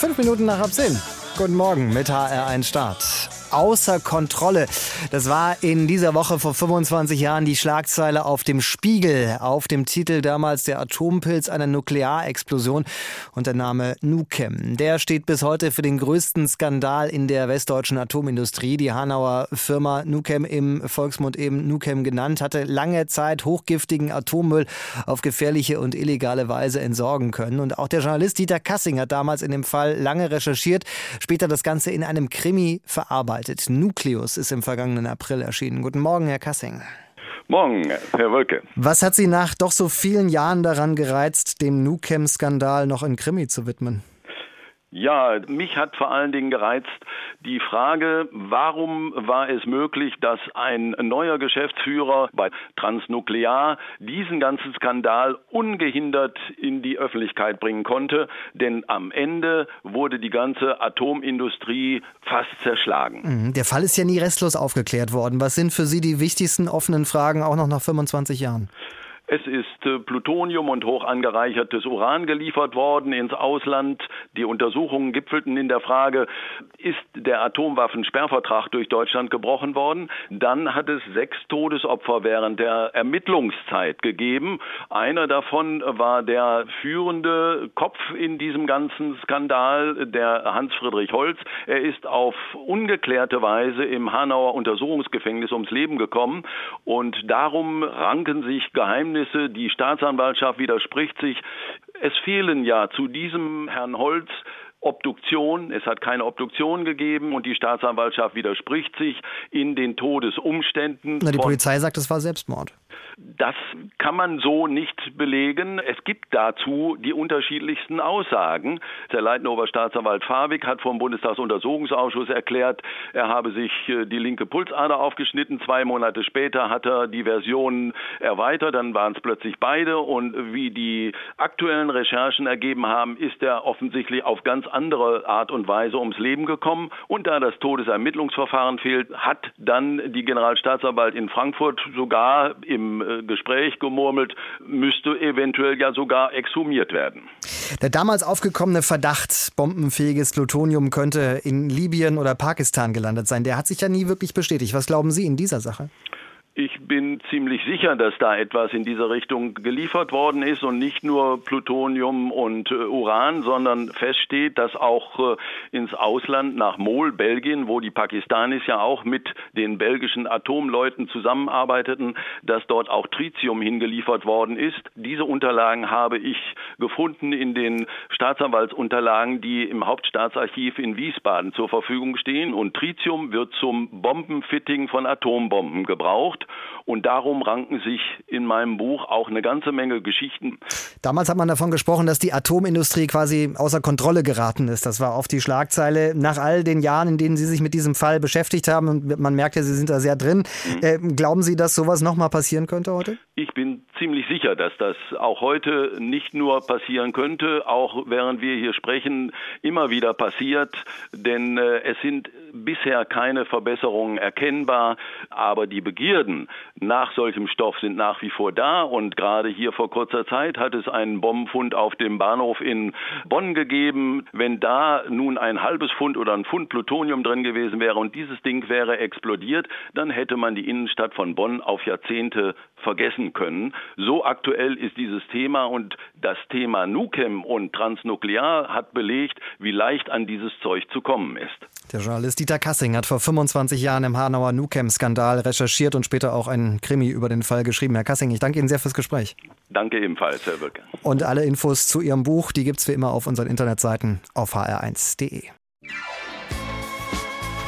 5 Minuten nach halb 10. Guten Morgen mit HR1 Start. Außer Kontrolle. Das war in dieser Woche vor 25 Jahren die Schlagzeile auf dem Spiegel. Auf dem Titel damals der Atompilz einer Nuklearexplosion und der Name Nukem. Der steht bis heute für den größten Skandal in der westdeutschen Atomindustrie. Die Hanauer Firma Nukem, im Volksmund eben Nukem genannt, hatte lange Zeit hochgiftigen Atommüll auf gefährliche und illegale Weise entsorgen können. Und auch der Journalist Dieter Kassing hat damals in dem Fall lange recherchiert, später das Ganze in einem Krimi verarbeitet. Nukleus ist im vergangenen April erschienen. Guten Morgen, Herr Kassing. Morgen, Herr Wölke. Was hat Sie nach doch so vielen Jahren daran gereizt, dem Nukem-Skandal noch in Krimi zu widmen? Ja, mich hat vor allen Dingen gereizt die Frage, warum war es möglich, dass ein neuer Geschäftsführer bei Transnuklear diesen ganzen Skandal ungehindert in die Öffentlichkeit bringen konnte, denn am Ende wurde die ganze Atomindustrie fast zerschlagen. Der Fall ist ja nie restlos aufgeklärt worden. Was sind für Sie die wichtigsten offenen Fragen auch noch nach 25 Jahren? Es ist Plutonium und hoch angereichertes Uran geliefert worden ins Ausland. Die Untersuchungen gipfelten in der Frage, ist der Atomwaffensperrvertrag durch Deutschland gebrochen worden? Dann hat es 6 Todesopfer während der Ermittlungszeit gegeben. Einer davon war der führende Kopf in diesem ganzen Skandal, der Hans-Friedrich Holz. Er ist auf ungeklärte Weise im Hanauer Untersuchungsgefängnis ums Leben gekommen. Und darum ranken sich Geheimnisse. Die Staatsanwaltschaft widerspricht sich. Es fehlen ja zu diesem Herrn Holz Obduktion. Es hat keine Obduktion gegeben und die Staatsanwaltschaft widerspricht sich in den Todesumständen. Die Polizei sagt, es war Selbstmord. Das kann man so nicht belegen. Es gibt dazu die unterschiedlichsten Aussagen. Der leitende Oberstaatsanwalt Fawig hat vom Bundestagsuntersuchungsausschuss erklärt, er habe sich die linke Pulsader aufgeschnitten. 2 Monate später hat er die Version erweitert, dann waren es plötzlich beide. Und wie die aktuellen Recherchen ergeben haben, ist er offensichtlich auf ganz andere Art und Weise ums Leben gekommen. Und da das Todesermittlungsverfahren fehlt, hat dann die Generalstaatsanwalt in Frankfurt sogar im Gespräch gemurmelt, müsste eventuell ja sogar exhumiert werden. Der damals aufgekommene Verdacht, bombenfähiges Plutonium könnte in Libyen oder Pakistan gelandet sein, der hat sich ja nie wirklich bestätigt. Was glauben Sie in dieser Sache? Ich bin ziemlich sicher, dass da etwas in diese Richtung geliefert worden ist und nicht nur Plutonium und Uran, sondern feststeht, dass auch ins Ausland nach Mol, Belgien, wo die Pakistanis ja auch mit den belgischen Atomleuten zusammenarbeiteten, dass dort auch Tritium hingeliefert worden ist. Diese Unterlagen habe ich gefunden in den Staatsanwaltsunterlagen, die im Hauptstaatsarchiv in Wiesbaden zur Verfügung stehen. Und Tritium wird zum Bombenfitting von Atombomben gebraucht. Und darum ranken sich in meinem Buch auch eine ganze Menge Geschichten. Damals hat man davon gesprochen, dass die Atomindustrie quasi außer Kontrolle geraten ist. Das war oft die Schlagzeile. Nach all den Jahren, in denen Sie sich mit diesem Fall beschäftigt haben, und man merkt ja, Sie sind da sehr drin. Glauben Sie, dass sowas nochmal passieren könnte heute? Ich bin ziemlich sicher, dass das auch heute nicht nur passieren könnte, auch während wir hier sprechen, immer wieder passiert. Denn es sind bisher keine Verbesserungen erkennbar, aber die Begierden nach solchem Stoff sind nach wie vor da. Und gerade hier vor kurzer Zeit hat es einen Bombenfund auf dem Bahnhof in Bonn gegeben. Wenn da nun ein halbes Pfund oder ein Pfund Plutonium drin gewesen wäre und dieses Ding wäre explodiert, dann hätte man die Innenstadt von Bonn auf Jahrzehnte vergessen können. So aktuell ist dieses Thema und das Thema Nukem und Transnuklear hat belegt, wie leicht an dieses Zeug zu kommen ist. Der Journalist Dieter Kassing hat vor 25 Jahren im Hanauer Nukem-Skandal recherchiert und später auch einen Krimi über den Fall geschrieben. Herr Kassing, ich danke Ihnen sehr fürs Gespräch. Danke ebenfalls, Herr Wölke. Und alle Infos zu Ihrem Buch, die gibt's wie immer auf unseren Internetseiten auf hr1.de.